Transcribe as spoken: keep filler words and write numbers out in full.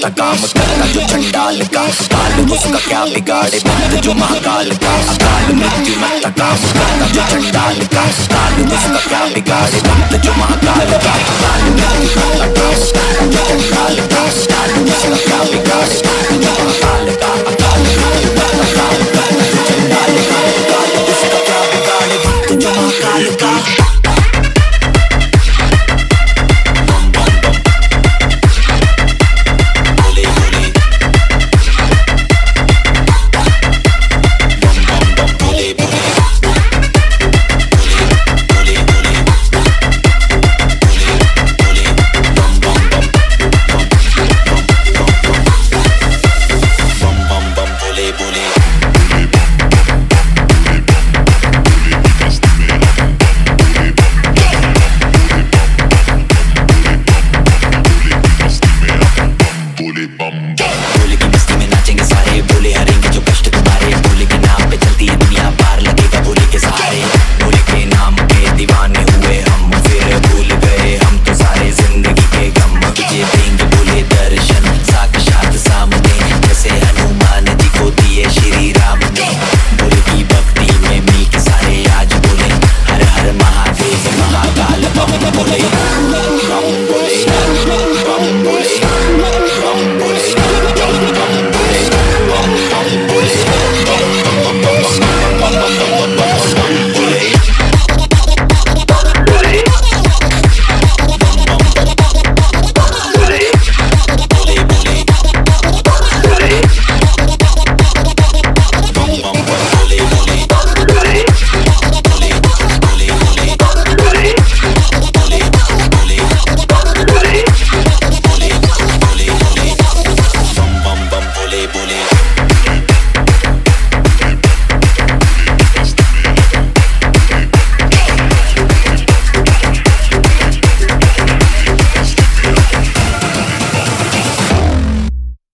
करता काम करता जो चंडाल का काल उसका क्या बिगाड़े भक्त जो महाकाल का अकाल मृत्यु मरता काम करता जो चंडाल का काल उसका क्या बिगाड़े भक्त जो महाकाल का काल मृत्यु मरता काम करता जो चंडाल का काल उसका क्या बिगाड़े भक्त जो महाकाल